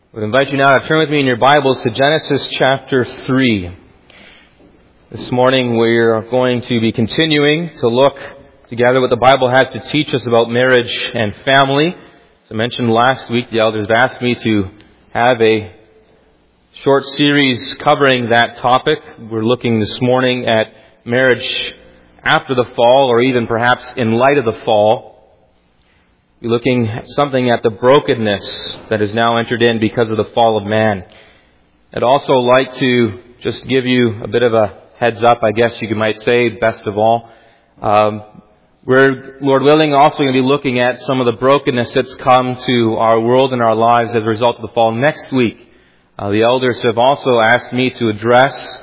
I would invite you now to turn with me in your Bibles to Genesis chapter 3. This morning we are going to be continuing to look together what the Bible has to teach us about marriage and family. As I mentioned last week, the elders have asked me to have a short series covering that topic. We're looking this morning at marriage after the fall, or even perhaps in light of the fall. We're looking at something at the brokenness that has now entered in because of the fall of man. I'd also like to just give you a bit of a heads up, I guess you might say, best of all. We're, Lord willing, also going to be looking at some of the brokenness that's come to our world and our lives as a result of the fall next week. The elders have also asked me to address,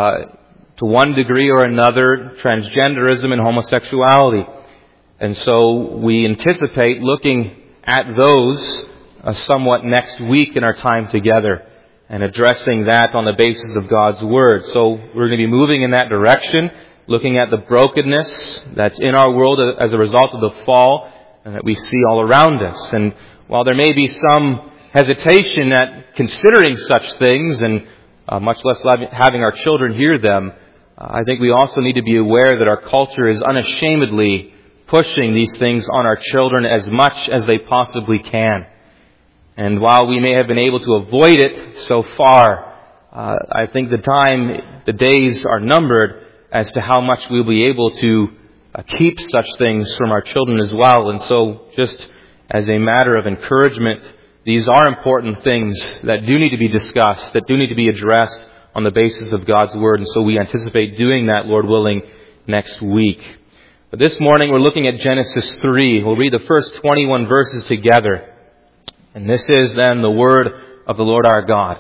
to one degree or another, transgenderism and homosexuality. And so we anticipate looking at those somewhat next week in our time together and addressing that on the basis of God's Word. So we're going to be moving in that direction, looking at the brokenness that's in our world as a result of the fall and that we see all around us. And while there may be some hesitation at considering such things and much less having our children hear them, I think we also need to be aware that our culture is unashamedly pushing these things on our children as much as they possibly can. And while we may have been able to avoid it so far, I think the days are numbered as to how much we'll be able to keep such things from our children as well. And so just as a matter of encouragement, these are important things that do need to be discussed, that do need to be addressed on the basis of God's Word. And so we anticipate doing that, Lord willing, next week. But this morning we're looking at Genesis 3. We'll read the first 21 verses together. And this is then the word of the Lord our God.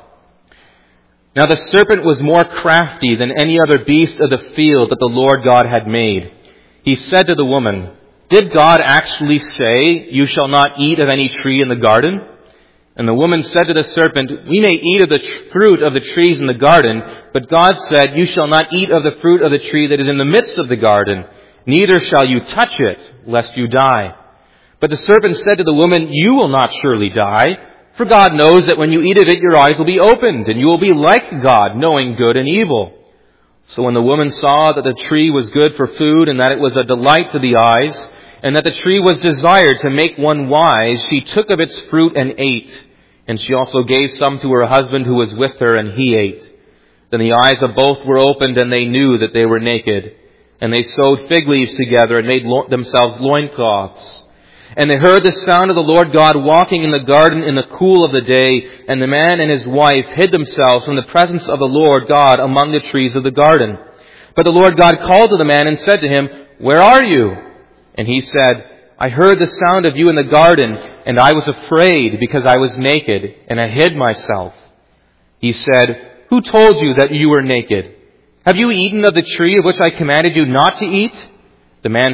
Now the serpent was more crafty than any other beast of the field that the Lord God had made. He said to the woman, "Did God actually say, 'You shall not eat of any tree in the garden'?" And the woman said to the serpent, "We may eat of the fruit of the trees in the garden, but God said, 'You shall not eat of the fruit of the tree that is in the midst of the garden. Neither shall you touch it, lest you die.' But the serpent said to the woman, 'You will not surely die, for God knows that when you eat of it, your eyes will be opened, and you will be like God, knowing good and evil.' So when the woman saw that the tree was good for food, and that it was a delight to the eyes, and that the tree was desired to make one wise, she took of its fruit and ate. And she also gave some to her husband who was with her, and he ate. Then the eyes of both were opened, and they knew that they were naked. And they sewed fig leaves together and made themselves loincloths. And they heard the sound of the Lord God walking in the garden in the cool of the day. And the man and his wife hid themselves from the presence of the Lord God among the trees of the garden. But the Lord God called to the man and said to him, 'Where are you?' And he said, 'I heard the sound of you in the garden, and I was afraid because I was naked, and I hid myself.' He said, 'Who told you that you were naked? Have you eaten of the tree of which I commanded you not to eat?' The man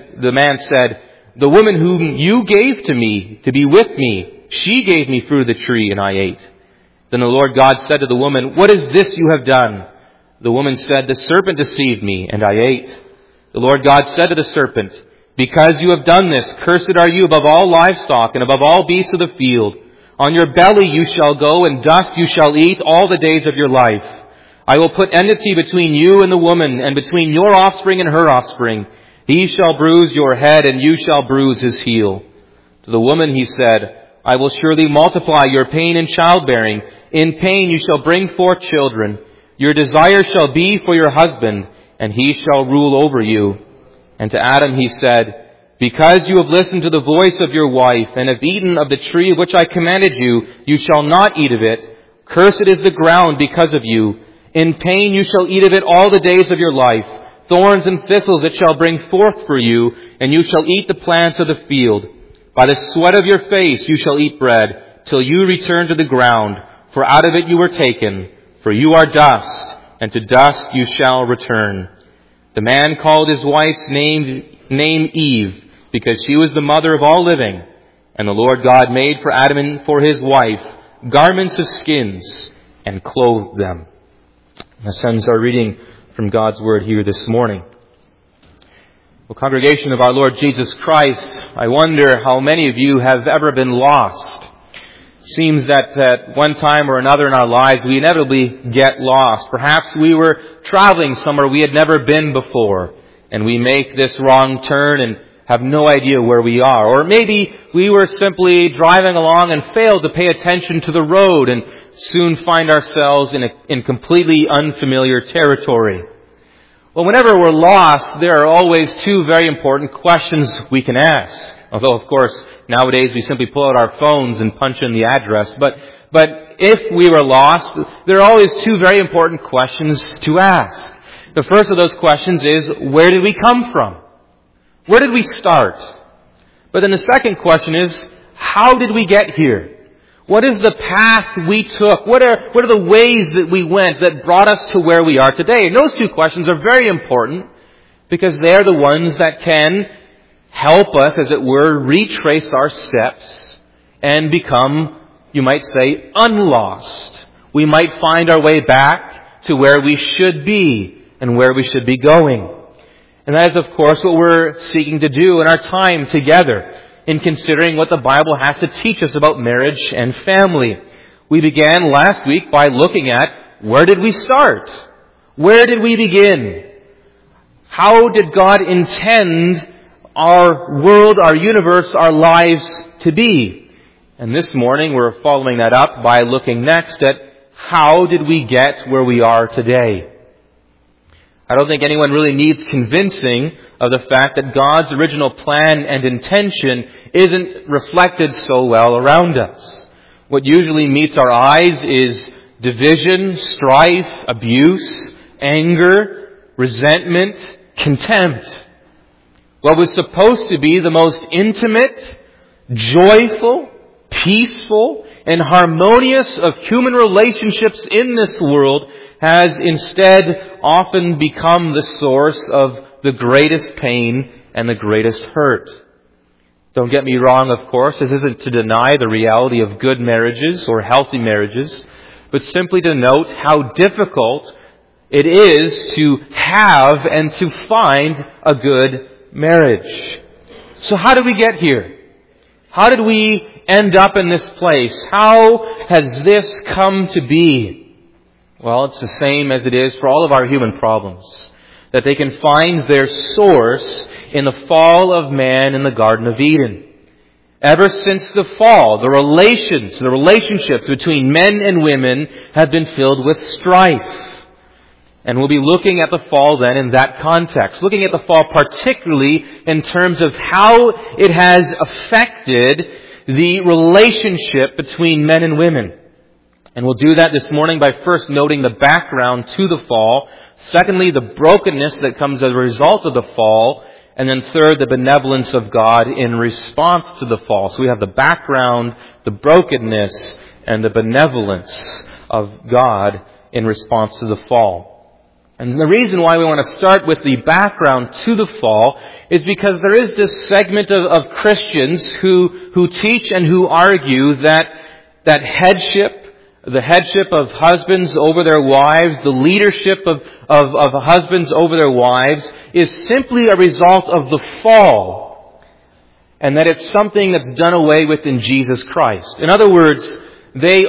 said, 'The woman whom you gave to me to be with me, she gave me fruit of the tree, and I ate.' Then the Lord God said to the woman, 'What is this you have done?' The woman said, 'The serpent deceived me, and I ate.' The Lord God said to the serpent, 'Because you have done this, cursed are you above all livestock and above all beasts of the field. On your belly you shall go, and dust you shall eat all the days of your life. I will put enmity between you and the woman, and between your offspring and her offspring. He shall bruise your head, and you shall bruise his heel.' To the woman he said, 'I will surely multiply your pain in childbearing. In pain you shall bring forth children. Your desire shall be for your husband, and he shall rule over you.' And to Adam he said, 'Because you have listened to the voice of your wife, and have eaten of the tree of which I commanded you, you shall not eat of it. Cursed is the ground because of you. In pain you shall eat of it all the days of your life. Thorns and thistles it shall bring forth for you, and you shall eat the plants of the field. By the sweat of your face you shall eat bread, till you return to the ground, for out of it you were taken. For you are dust, and to dust you shall return.' The man called his wife's name Eve, because she was the mother of all living. And the Lord God made for Adam and for his wife garments of skins, and clothed them." This ends our reading from God's Word here this morning. Well, congregation of our Lord Jesus Christ, I wonder how many of you have ever been lost. Seems that at one time or another in our lives we inevitably get lost. Perhaps we were traveling somewhere we had never been before, and we make this wrong turn and have no idea where we are. Or maybe we were simply driving along and failed to pay attention to the road and soon find ourselves in completely unfamiliar territory. Well, whenever we're lost, there are always two very important questions we can ask. Although, of course, nowadays we simply pull out our phones and punch in the address. But if we were lost, there are always two very important questions to ask. The first of those questions is, where did we come from? Where did we start? But then the second question is, how did we get here? What is the path we took? What are the ways that we went that brought us to where we are today? And those two questions are very important because they are the ones that can help us, as it were, retrace our steps and become, you might say, unlost. We might find our way back to where we should be and where we should be going. And that is, of course, what we're seeking to do in our time together in considering what the Bible has to teach us about marriage and family. We began last week by looking at, where did we start? Where did we begin? How did God intend our world, our universe, our lives to be? And this morning we're following that up by looking next at, how did we get where we are today? I don't think anyone really needs convincing of the fact that God's original plan and intention isn't reflected so well around us. What usually meets our eyes is division, strife, abuse, anger, resentment, contempt. What was supposed to be the most intimate, joyful, peaceful, and harmonious of human relationships in this world has instead often become the source of the greatest pain and the greatest hurt. Don't get me wrong, of course, this isn't to deny the reality of good marriages or healthy marriages, but simply to note how difficult it is to have and to find a good marriage. So how did we get here? How did we end up in this place? How has this come to be? Well, it's the same as it is for all of our human problems, that they can find their source in the fall of man in the Garden of Eden. Ever since the fall, the relationships between men and women have been filled with strife. And we'll be looking at the fall then in that context, looking at the fall particularly in terms of how it has affected the relationship between men and women. And we'll do that this morning by first noting the background to the fall. Secondly, the brokenness that comes as a result of the fall. And then third, the benevolence of God in response to the fall. So we have the background, the brokenness, and the benevolence of God in response to the fall. And the reason why we want to start with the background to the fall is because there is this segment of Christians who teach and who argue that headship, the headship of husbands over their wives, the leadership of husbands over their wives, is simply a result of the fall. And that it's something that's done away with in Jesus Christ. In other words, they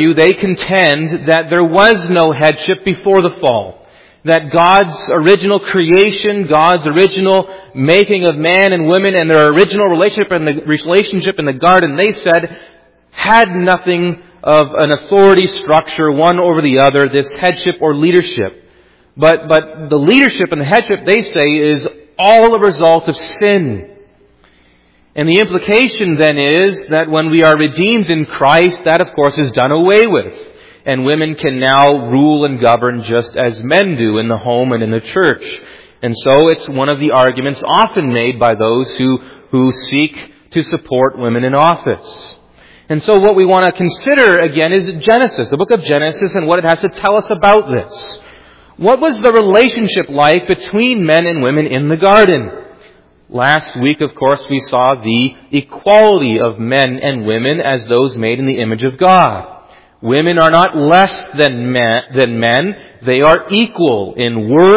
contend that there was no headship before the fall. That God's original creation, God's original making of man and women, and their original relationship in the garden, they said, had nothing of an authority structure, one over the other, this headship or leadership. But the leadership and the headship, they say, is all a result of sin. And the implication then is that when we are redeemed in Christ, that of course is done away with. And women can now rule and govern just as men do in the home and in the church. And so it's one of the arguments often made by those who seek to support women in office. And so what we want to consider again is Genesis, the book of Genesis, and what it has to tell us about this. What was the relationship like between men and women in the garden? Last week, of course, we saw the equality of men and women as those made in the image of God. Women are not less than men. They are equal in worth,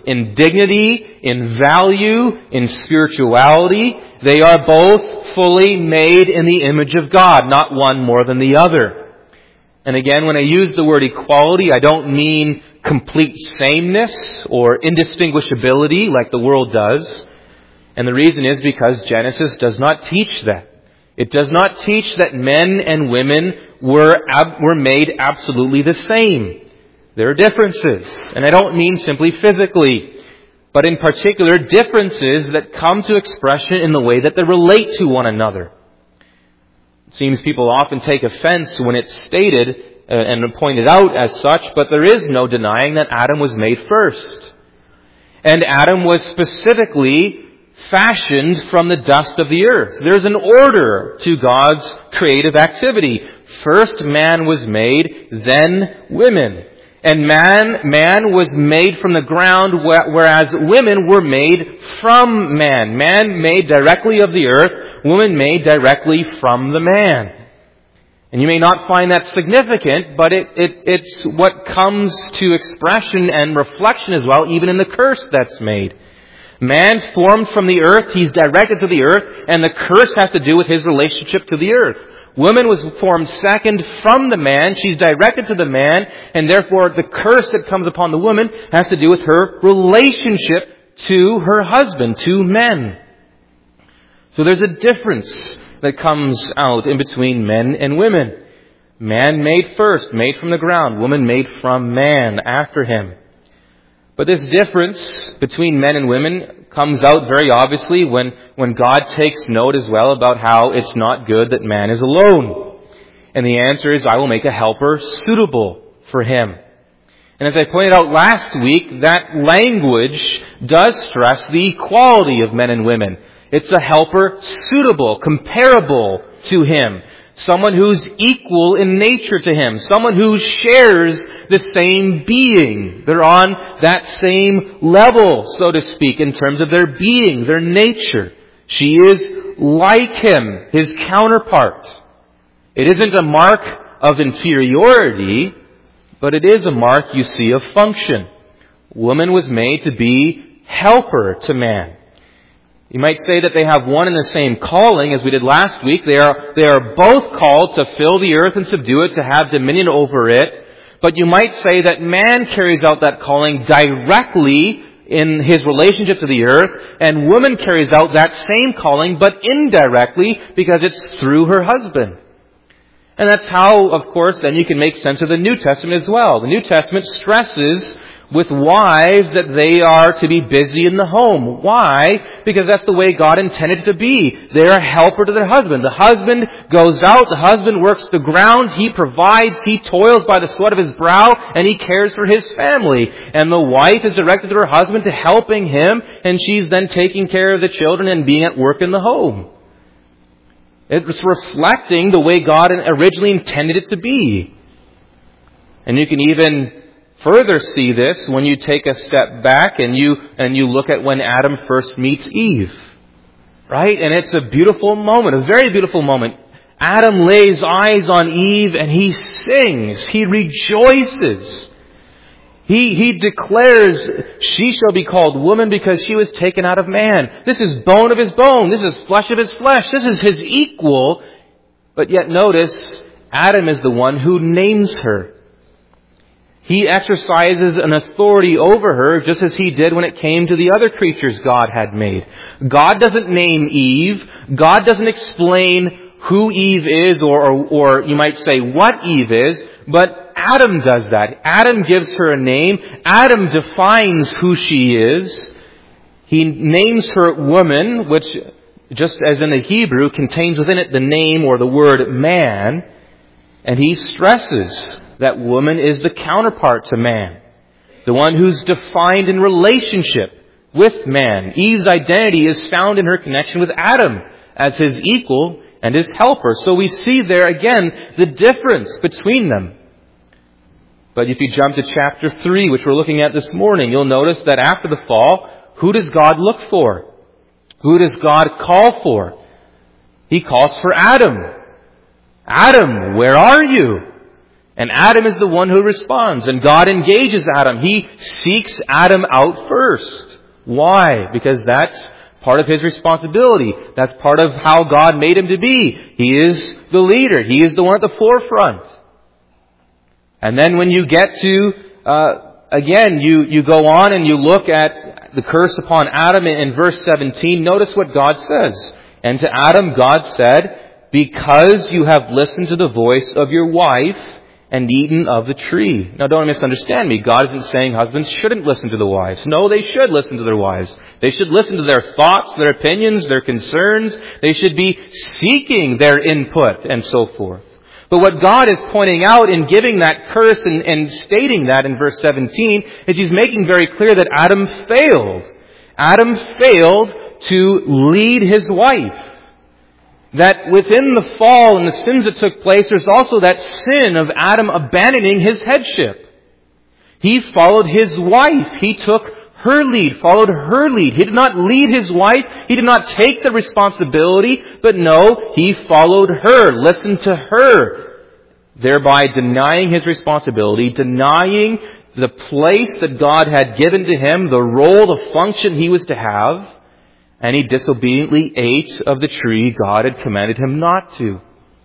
in dignity, in value, in spirituality. They are both fully made in the image of God, not one more than the other. And again, when I use the word equality, I don't mean complete sameness or indistinguishability like the world does. And the reason is because Genesis does not teach that. It does not teach that men and women were made absolutely the same. There are differences, and I don't mean simply physically, but in particular differences that come to expression in the way that they relate to one another. It seems people often take offense when it's stated and pointed out as such, but there is no denying that Adam was made first. And Adam was specifically fashioned from the dust of the earth. There's an order to God's creative activity. First man was made, then women. And man was made from the ground, whereas women were made from man. Man made directly of the earth, woman made directly from the man. And you may not find that significant, but it's what comes to expression and reflection as well, even in the curse that's made. Man formed from the earth, he's directed to the earth, and the curse has to do with his relationship to the earth. Woman was formed second from the man, she's directed to the man, and therefore the curse that comes upon the woman has to do with her relationship to her husband, to men. So there's a difference that comes out in between men and women. Man made first, made from the ground. Woman made from man after him. But this difference between men and women comes out very obviously when God takes note as well about how it's not good that man is alone. And the answer is, I will make a helper suitable for him. And as I pointed out last week, that language does stress the equality of men and women. It's a helper suitable, comparable to him. Someone who's equal in nature to him. Someone who shares the same being. They're on that same level, so to speak, in terms of their being, their nature. She is like him, his counterpart. It isn't a mark of inferiority, but it is a mark, you see, of function. Woman was made to be helper to man. You might say that they have one and the same calling, as we did last week. They are both called to fill the earth and subdue it, to have dominion over it. But you might say that man carries out that calling directly in his relationship to the earth, and woman carries out that same calling, but indirectly, because it's through her husband. And that's how, of course, then you can make sense of the New Testament as well. The New Testament stresses with wives that they are to be busy in the home. Why? Because that's the way God intended it to be. They're a helper to their husband. The husband goes out, the husband works the ground, he provides, he toils by the sweat of his brow, and he cares for his family. And the wife is directed to her husband to helping him, and she's then taking care of the children and being at work in the home. It's reflecting the way God originally intended it to be. And you can even further see this when you take a step back and you look at when Adam first meets Eve. Right? And it's a beautiful moment, a very beautiful moment. Adam lays eyes on Eve and he sings. He rejoices. He declares, she shall be called woman because she was taken out of man. This is bone of his bone. This is flesh of his flesh. This is his equal. But yet notice, Adam is the one who names her. He exercises an authority over her just as he did when it came to the other creatures God had made. God doesn't name Eve. God doesn't explain who Eve is or you might say what Eve is. But Adam does that. Adam gives her a name. Adam defines who she is. He names her woman, which, just as in the Hebrew, contains within it the name or the word man. And he stresses that woman is the counterpart to man, the one who's defined in relationship with man. Eve's identity is found in her connection with Adam as his equal and his helper. So we see there again the difference between them. But if you jump to chapter 3, which we're looking at this morning, you'll notice that after the fall, who does God look for? Who does God call for? He calls for Adam. Adam, where are you? And Adam is the one who responds, and God engages Adam. He seeks Adam out first. Why? Because that's part of his responsibility. That's part of how God made him to be. He is the leader. He is the one at the forefront. And then when you get to, again, you go on and you look at the curse upon Adam in verse 17. Notice what God says. And to Adam, God said, "Because you have listened to the voice of your wife and eaten of the tree." Now don't misunderstand me. God isn't saying husbands shouldn't listen to the wives. No, they should listen to their wives. They should listen to their thoughts, their opinions, their concerns. They should be seeking their input and so forth. But what God is pointing out in giving that curse and stating that in verse 17 is He's making very clear that Adam failed. Adam failed to lead his wife. That within the fall and the sins that took place, there's also that sin of Adam abandoning his headship. He followed his wife. He took her lead, followed her lead. He did not lead his wife. He did not take the responsibility, but no, he followed her, listened to her, thereby denying his responsibility, denying the place that God had given to him, the role, the function he was to have. And he disobediently ate of the tree God had commanded him not to.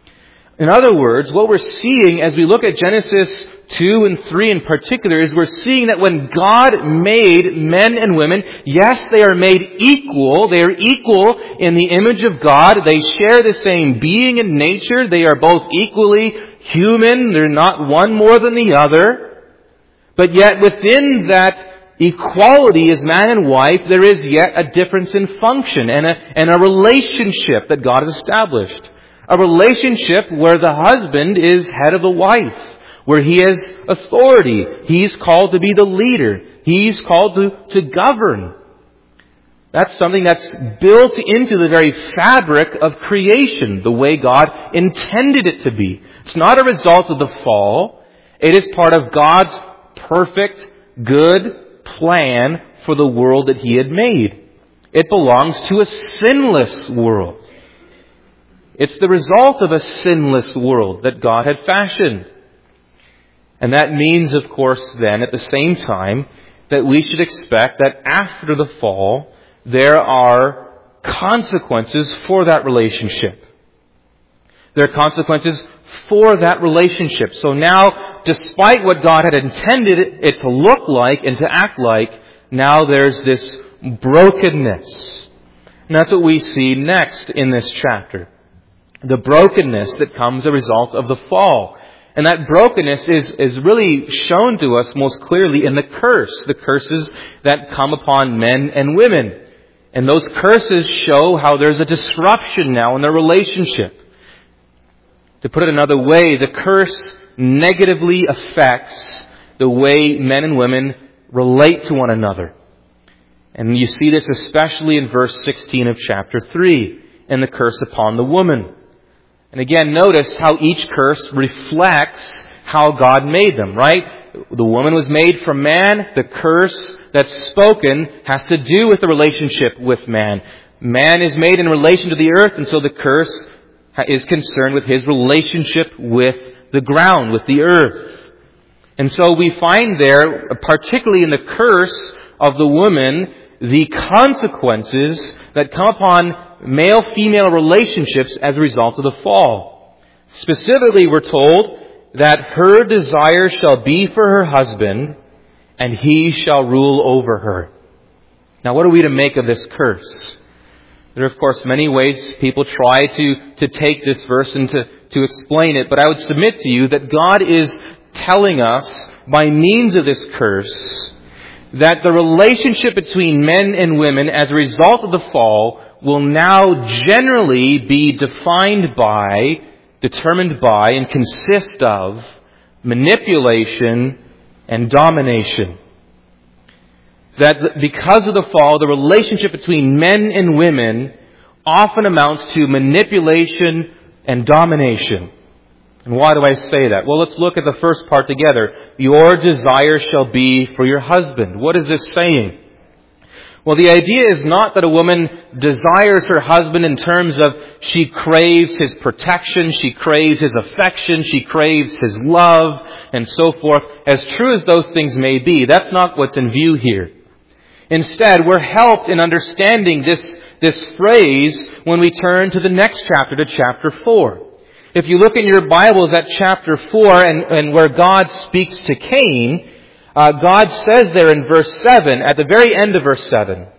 In other words, what we're seeing as we look at Genesis 2 and 3 in particular is we're seeing that when God made men and women, yes, they are made equal. They are equal in the image of God. They share the same being and nature. They are both equally human. They're not one more than the other. But yet within that equality as man and wife, there is yet a difference in function and a relationship that God has established. A relationship where the husband is head of the wife, where he has authority. He's called to be the leader. He's called to govern. That's something that's built into the very fabric of creation, the way God intended it to be. It's not a result of the fall. It is part of God's perfect, good plan for the world that He had made. It belongs to a sinless world. It's the result of a sinless world that God had fashioned. And that means, of course, then, at the same time, that we should expect that after the fall, there are consequences for that relationship. There are consequences for that relationship. So now, despite what God had intended it to look like and to act like, now there's this brokenness. And that's what we see next in this chapter. The brokenness that comes as a result of the fall. And that brokenness is really shown to us most clearly in the curses that come upon men and women. And those curses show how there's a disruption now in their relationship. To put it another way, the curse negatively affects the way men and women relate to one another. And you see this especially in verse 16 of chapter 3, in the curse upon the woman. And again, notice how each curse reflects how God made them, right? The woman was made from man. The curse that's spoken has to do with the relationship with man. Man is made in relation to the earth, and so the curse is concerned with his relationship with the ground, with the earth. And so we find there, particularly in the curse of the woman, the consequences that come upon male-female relationships as a result of the fall. Specifically, we're told that her desire shall be for her husband, and he shall rule over her. Now, what are we to make of this curse? There are, of course, many ways people try to take this verse and to explain it, but I would submit to you that God is telling us, by means of this curse, that the relationship between men and women as a result of the fall will now generally be determined by, and consist of manipulation and domination. That because of the fall, the relationship between men and women often amounts to manipulation and domination. And why do I say that? Well, let's look at the first part together. Your desire shall be for your husband. What is this saying? Well, the idea is not that a woman desires her husband in terms of she craves his protection, she craves his affection, she craves his love, and so forth. As true as those things may be, that's not what's in view here. Instead, we're helped in understanding this phrase when we turn to the next chapter, to chapter 4. If you look in your Bibles at chapter 4 and where God speaks to Cain, God says there in verse 7, at the very end of verse 7,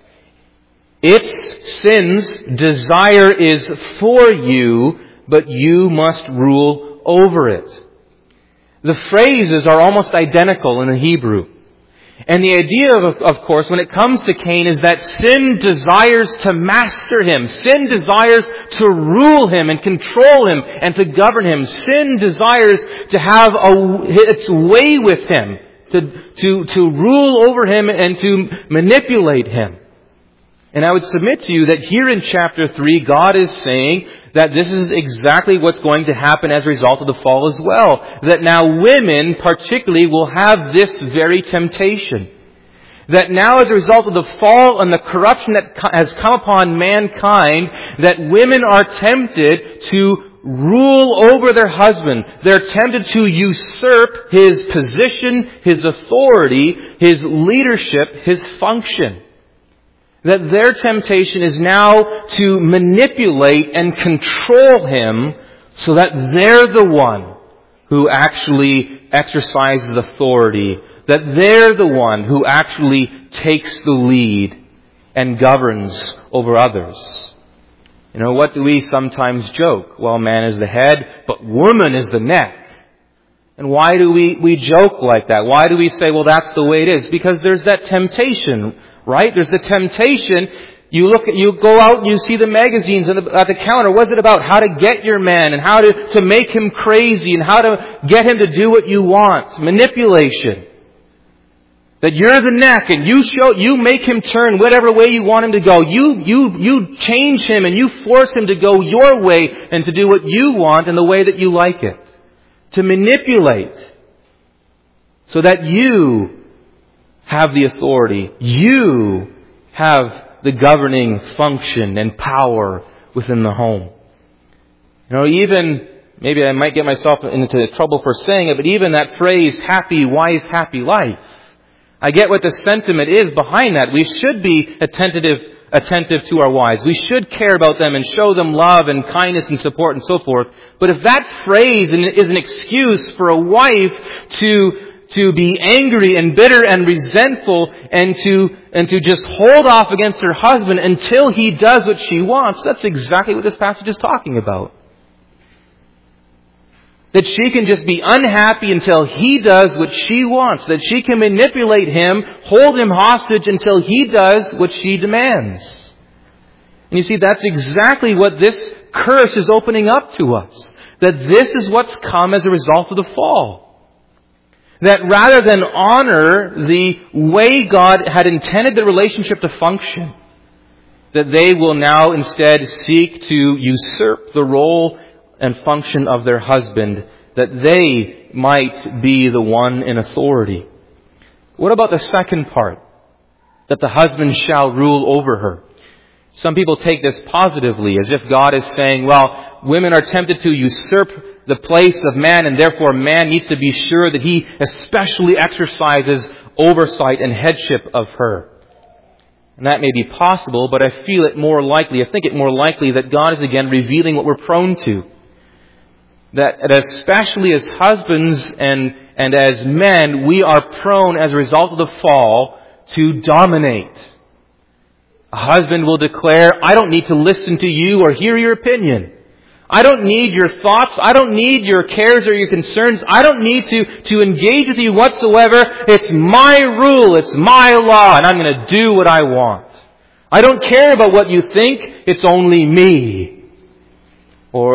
its sin's desire is for you, but you must rule over it. The phrases are almost identical in the Hebrew. And the idea, of course, when it comes to Cain is that sin desires to master him. Sin desires to rule him and control him and to govern him. Sin desires to have its way with him, to rule over him and to manipulate him. And I would submit to you that here in chapter 3, God is saying that this is exactly what's going to happen as a result of the fall as well. That now women particularly will have this very temptation. That now as a result of the fall and the corruption that has come upon mankind, that women are tempted to rule over their husband. They're tempted to usurp his position, his authority, his leadership, his function. That their temptation is now to manipulate and control him so that they're the one who actually exercises authority. That they're the one who actually takes the lead and governs over others. You know, what do we sometimes joke? Well, man is the head, but woman is the neck. And why do we joke like that? Why do we say, well, that's the way it is? Because there's that temptation, right? There's the temptation. You go out and you see the magazines at the counter. What's it about? How to get your man and how to make him crazy and how to get him to do what you want. Manipulation. That you're the neck and you make him turn whatever way you want him to go. You change him and you force him to go your way and to do what you want in the way that you like it. To manipulate. So that you have the authority. You have the governing function and power within the home. You know, even, maybe I might get myself into trouble for saying it, but even that phrase, happy wife, happy life. I get what the sentiment is behind that. We should be attentive to our wives. We should care about them and show them love and kindness and support and so forth. But if that phrase is an excuse for a wife to be angry and bitter and resentful and to just hold off against her husband until he does what she wants, that's exactly what this passage is talking about. That she can just be unhappy until he does what she wants. That she can manipulate him, hold him hostage until he does what she demands. And you see, that's exactly what this curse is opening up to us. That this is what's come as a result of the fall. That rather than honor the way God had intended the relationship to function, that they will now instead seek to usurp the role and function of their husband, that they might be the one in authority. What about the second part? That the husband shall rule over her. Some people take this positively, as if God is saying, well, women are tempted to usurp the place of man, and therefore man needs to be sure that he especially exercises oversight and headship of her. And that may be possible, but I think it more likely that God is again revealing what we're prone to. That especially as husbands and as men, we are prone as a result of the fall to dominate. A husband will declare, I don't need to listen to you or hear your opinion. I don't need your thoughts. I don't need your cares or your concerns. I don't need to engage with you whatsoever. It's my rule. It's my law, and I'm going to do what I want. I don't care about what you think. It's only me. Or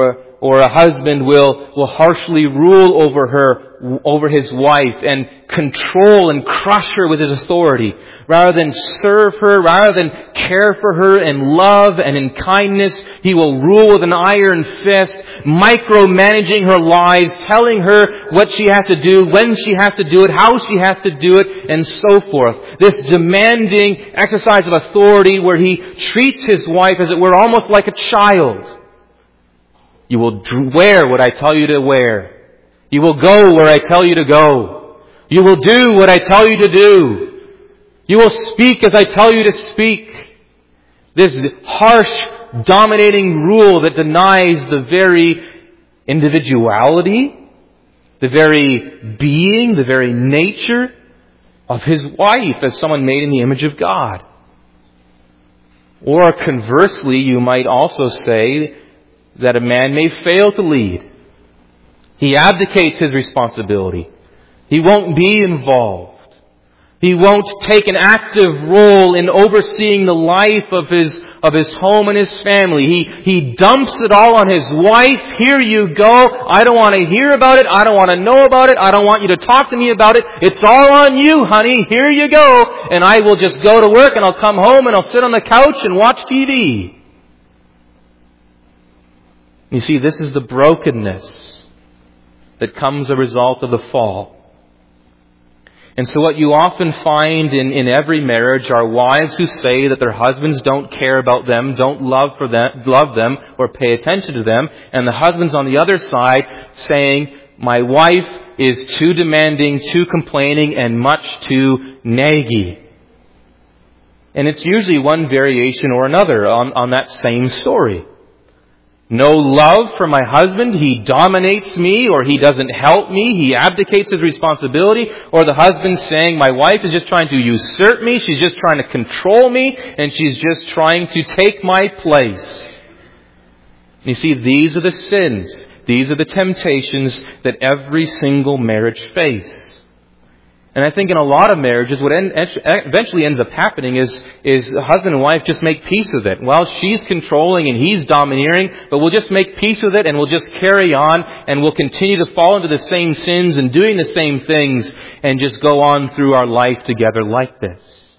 or a husband will harshly rule over his wife and control and crush her with his authority, rather than serve her, rather than care for her in love and in kindness. He will rule with an iron fist, micromanaging her lives, telling her what she has to do, when she has to do it, how she has to do it, and so forth. This demanding exercise of authority where he treats his wife as it were almost like a child. You will wear what I tell you to wear. You will go where I tell you to go. You will do what I tell you to do. You will speak as I tell you to speak. This harsh, dominating rule that denies the very individuality, the very being, the very nature of his wife as someone made in the image of God. Or conversely, you might also say that a man may fail to lead. He abdicates his responsibility. He won't be involved. He won't take an active role in overseeing the life of his home and his family. He dumps it all on his wife. Here you go. I don't want to hear about it. I don't want to know about it. I don't want you to talk to me about it. It's all on you, honey. Here you go. And I will just go to work and I'll come home and I'll sit on the couch and watch TV. You see, this is the brokenness that comes as a result of the fall. And so what you often find in every marriage are wives who say that their husbands don't care about them, don't love them, or pay attention to them. And the husbands on the other side saying, my wife is too demanding, too complaining, and much too naggy. And it's usually one variation or another on that same story. No love for my husband, he dominates me, or he doesn't help me, he abdicates his responsibility, or the husband saying, my wife is just trying to usurp me, she's just trying to control me, and she's just trying to take my place. You see, these are the sins, these are the temptations that every single marriage faces. And I think in a lot of marriages, what eventually ends up happening is husband and wife just make peace with it. Well, she's controlling and he's domineering, but we'll just make peace with it and we'll just carry on and we'll continue to fall into the same sins and doing the same things and just go on through our life together like this.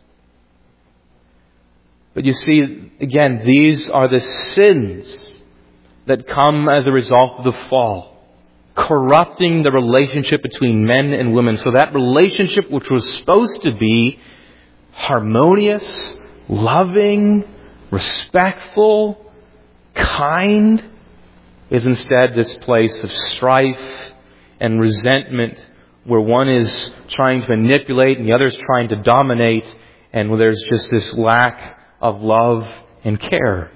But you see, again, these are the sins that come as a result of the fall, corrupting the relationship between men and women. So that relationship, which was supposed to be harmonious, loving, respectful, kind, is instead this place of strife and resentment where one is trying to manipulate and the other is trying to dominate, and where there's just this lack of love and care.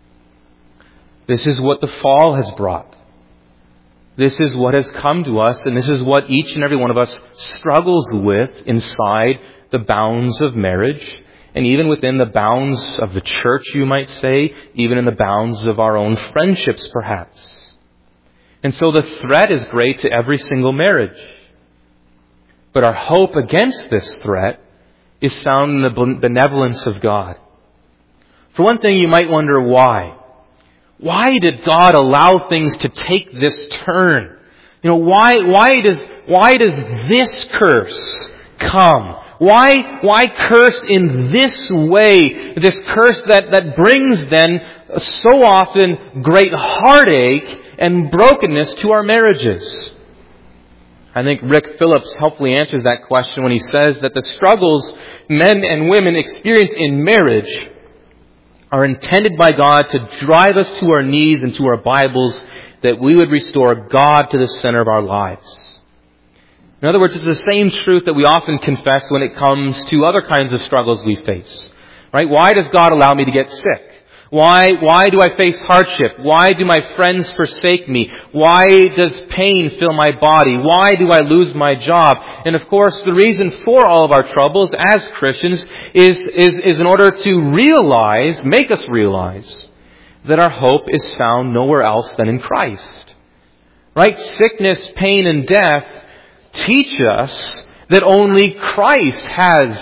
This is what the fall has brought. This is what has come to us, and this is what each and every one of us struggles with inside the bounds of marriage, and even within the bounds of the church, you might say, even in the bounds of our own friendships, perhaps. And so the threat is great to every single marriage. But our hope against this threat is found in the benevolence of God. For one thing, you might wonder why. Why did God allow things to take this turn? Why does this curse come? Why curse in this way? This curse that brings then so often great heartache and brokenness to our marriages. I think Rick Phillips helpfully answers that question when he says that the struggles men and women experience in marriage are intended by God to drive us to our knees and to our Bibles, that we would restore God to the center of our lives. In other words, it's the same truth that we often confess when it comes to other kinds of struggles we face. Right? Why does God allow me to get sick? Why do I face hardship? Why do my friends forsake me? Why does pain fill my body? Why do I lose my job? And of course, the reason for all of our troubles as Christians is in order to make us realize that our hope is found nowhere else than in Christ. Right? Sickness, pain, and death teach us that only Christ has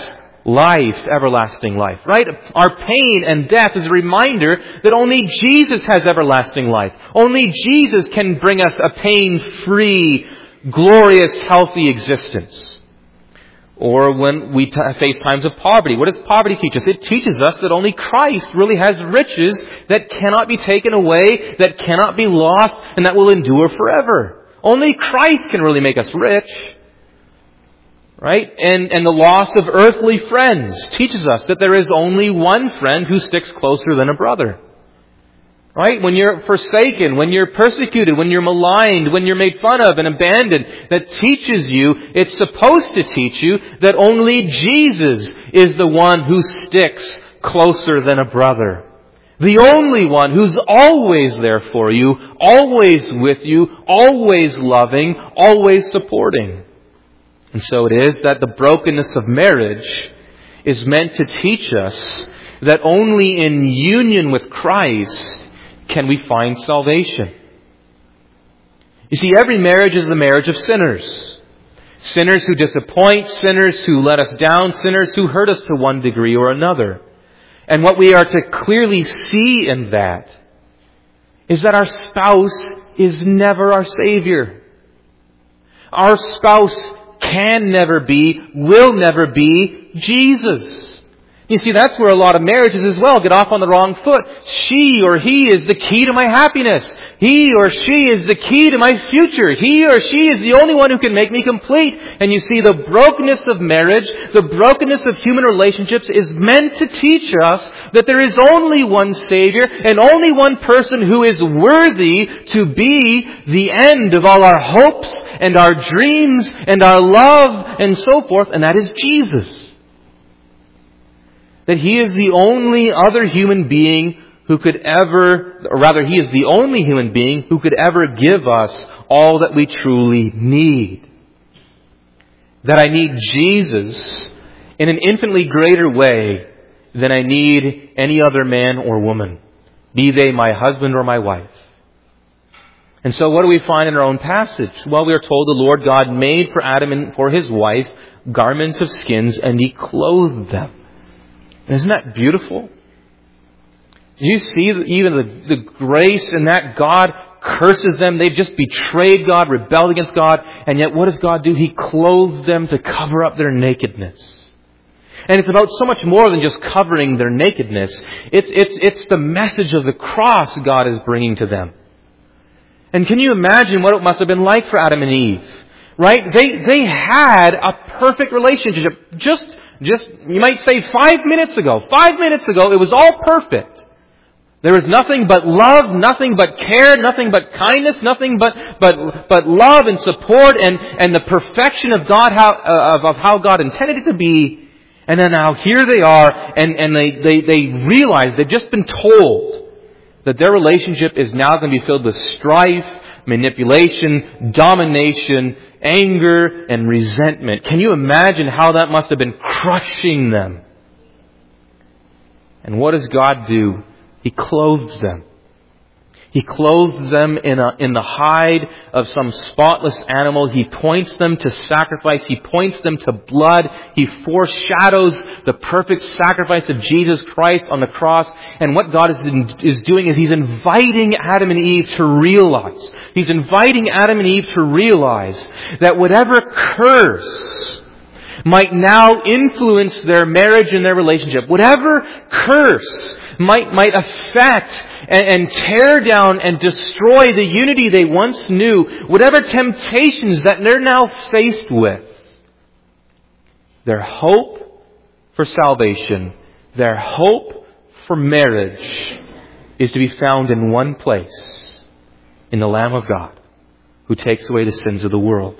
life, everlasting life, right? Our pain and death is a reminder that only Jesus has everlasting life. Only Jesus can bring us a pain-free, glorious, healthy existence. Or when we face times of poverty, what does poverty teach us? It teaches us that only Christ really has riches that cannot be taken away, that cannot be lost, and that will endure forever. Only Christ can really make us rich. Right? And the loss of earthly friends teaches us that there is only one friend who sticks closer than a brother. Right? When you're forsaken, when you're persecuted, when you're maligned, when you're made fun of and abandoned, that teaches you, it's supposed to teach you, that only Jesus is the one who sticks closer than a brother. The only one who's always there for you, always with you, always loving, always supporting. And so it is that the brokenness of marriage is meant to teach us that only in union with Christ can we find salvation. You see, every marriage is the marriage of sinners. Sinners who disappoint, sinners who let us down, sinners who hurt us to one degree or another. And what we are to clearly see in that is that our spouse is never our Savior. Our spouse can never be, will never be Jesus. You see, that's where a lot of marriages as well get off on the wrong foot. She or he is the key to my happiness. He or she is the key to my future. He or she is the only one who can make me complete. And you see, the brokenness of marriage, the brokenness of human relationships is meant to teach us that there is only one Savior and only one person who is worthy to be the end of all our hopes and our dreams and our love and so forth, and that is Jesus. That He is the only other human being who could ever, or rather He is the only human being who could ever give us all that we truly need. That I need Jesus in an infinitely greater way than I need any other man or woman, be they my husband or my wife. And so what do we find in our own passage? Well, we are told the Lord God made for Adam and for his wife garments of skins, and He clothed them. Isn't that beautiful? Do you see even the grace in that? God curses them. They've just betrayed God, rebelled against God. And yet what does God do? He clothes them to cover up their nakedness. And it's about so much more than just covering their nakedness. It's the message of the cross God is bringing to them. And can you imagine what it must have been like for Adam and Eve? Right? They had a perfect relationship. Just, you might say 5 minutes ago. 5 minutes ago, it was all perfect. There was nothing but love, nothing but care, nothing but kindness, nothing but love and support and the perfection of God, of how God intended it to be. And then now here they are, and they realize, they've just been told that their relationship is now going to be filled with strife, manipulation, domination, anger, and resentment. Can you imagine how that must have been crushing them? And what does God do? He clothes them. He clothes them in the hide of some spotless animal. He points them to sacrifice. He points them to blood. He foreshadows the perfect sacrifice of Jesus Christ on the cross. And what God is doing is He's inviting Adam and Eve to realize. He's inviting Adam and Eve to realize that whatever curse might now influence their marriage and their relationship, whatever curse might affect and tear down and destroy the unity they once knew, whatever temptations that they're now faced with, their hope for salvation, their hope for marriage is to be found in one place, in the Lamb of God, who takes away the sins of the world.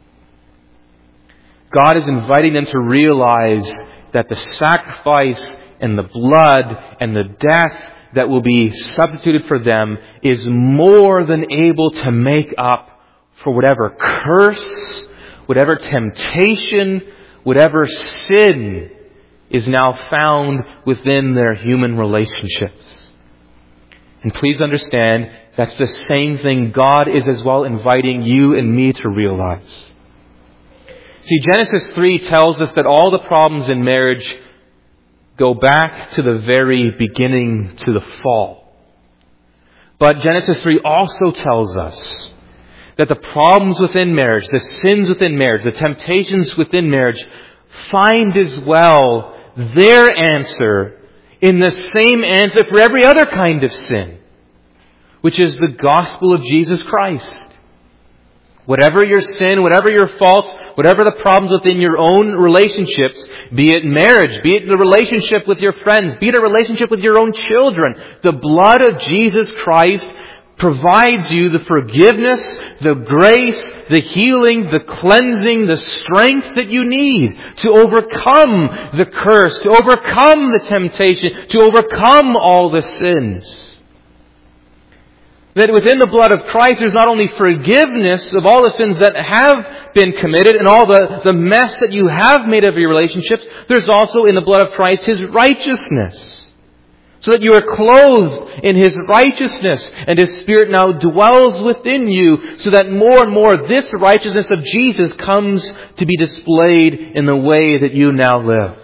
God is inviting them to realize that the sacrifice and the blood and the death that will be substituted for them is more than able to make up for whatever curse, whatever temptation, whatever sin is now found within their human relationships. And please understand, that's the same thing God is as well inviting you and me to realize. See, Genesis 3 tells us that all the problems in marriage go back to the very beginning, to the fall. But Genesis 3 also tells us that the problems within marriage, the sins within marriage, the temptations within marriage find as well their answer in the same answer for every other kind of sin, which is the gospel of Jesus Christ. Whatever your sin, whatever your faults, whatever the problems within your own relationships, be it marriage, be it the relationship with your friends, be it a relationship with your own children, the blood of Jesus Christ provides you the forgiveness, the grace, the healing, the cleansing, the strength that you need to overcome the curse, to overcome the temptation, to overcome all the sins. That within the blood of Christ there's not only forgiveness of all the sins that have been committed and all the mess that you have made of your relationships, there's also in the blood of Christ His righteousness. So that you are clothed in His righteousness and His Spirit now dwells within you so that more and more this righteousness of Jesus comes to be displayed in the way that you now live.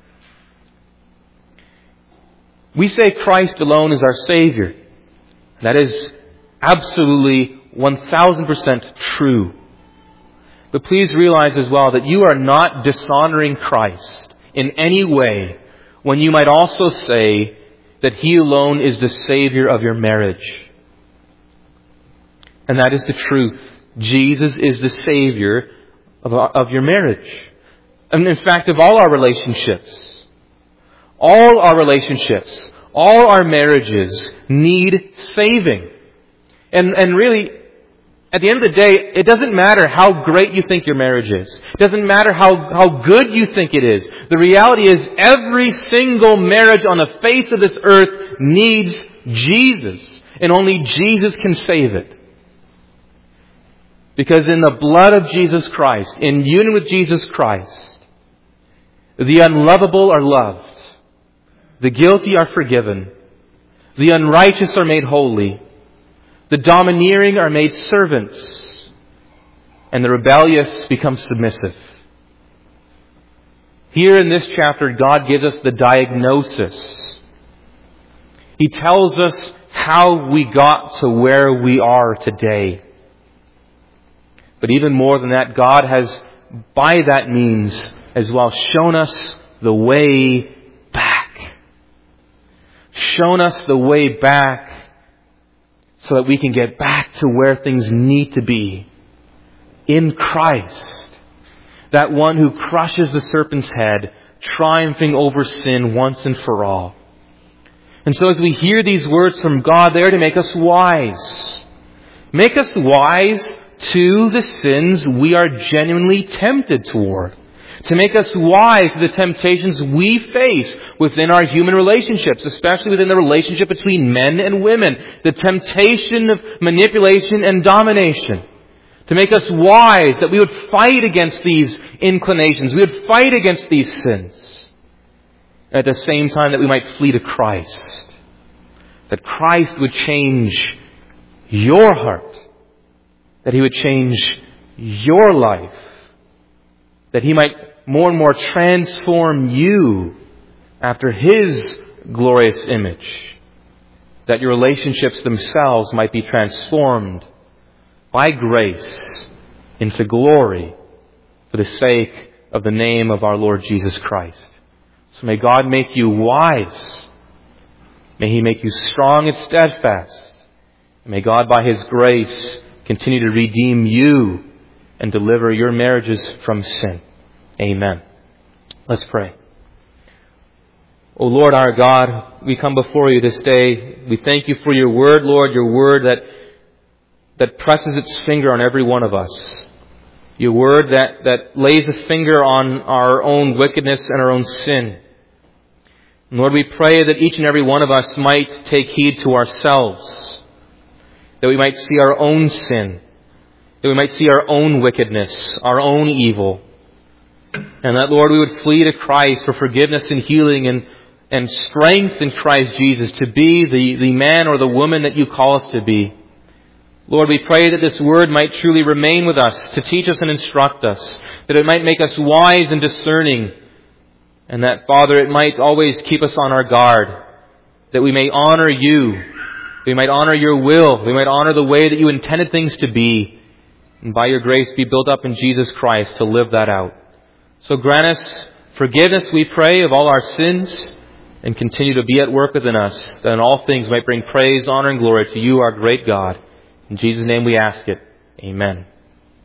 We say Christ alone is our Savior. That is absolutely 1000% true. But please realize as well that you are not dishonoring Christ in any way when you might also say that He alone is the Savior of your marriage. And that is the truth. Jesus is the Savior of your marriage. And in fact, of all our relationships. All our relationships, all our marriages need saving. And really, at the end of the day, it doesn't matter how great you think your marriage is. It doesn't matter how good you think it is. The reality is every single marriage on the face of this earth needs Jesus. And only Jesus can save it. Because in the blood of Jesus Christ, in union with Jesus Christ, the unlovable are loved. The guilty are forgiven. The unrighteous are made holy. The domineering are made servants. And the rebellious become submissive. Here in this chapter, God gives us the diagnosis. He tells us how we got to where we are today. But even more than that, God has, by that means, as well, shown us the way back. Shown us the way back so that we can get back to where things need to be. In Christ. That one who crushes the serpent's head, triumphing over sin once and for all. And so as we hear these words from God, they are to make us wise. Make us wise to the sins we are genuinely tempted toward. To make us wise to the temptations we face within our human relationships, especially within the relationship between men and women. The temptation of manipulation and domination. To make us wise that we would fight against these inclinations. We would fight against these sins. At the same time that we might flee to Christ. That Christ would change your heart. That He would change your life. That He might more and more transform you after His glorious image. That your relationships themselves might be transformed by grace into glory for the sake of the name of our Lord Jesus Christ. So may God make you wise. May He make you strong and steadfast. And may God by His grace continue to redeem you and deliver your marriages from sin. Amen. Let's pray. O Lord our God, we come before You this day. We thank You for Your Word, Lord, Your Word that presses its finger on every one of us. Your Word that lays a finger on our own wickedness and our own sin. And Lord, we pray that each and every one of us might take heed to ourselves. That we might see our own sin. That we might see our own wickedness, our own evil. And that, Lord, we would flee to Christ for forgiveness and healing and strength in Christ Jesus to be the man or the woman that You call us to be. Lord, we pray that this Word might truly remain with us to teach us and instruct us, that it might make us wise and discerning, and that, Father, it might always keep us on our guard, that we may honor You, we might honor Your will, we might honor the way that You intended things to be, and by Your grace be built up in Jesus Christ to live that out. So grant us forgiveness, we pray, of all our sins, and continue to be at work within us, that in all things might bring praise, honor, and glory to You, our great God. In Jesus' name we ask it. Amen.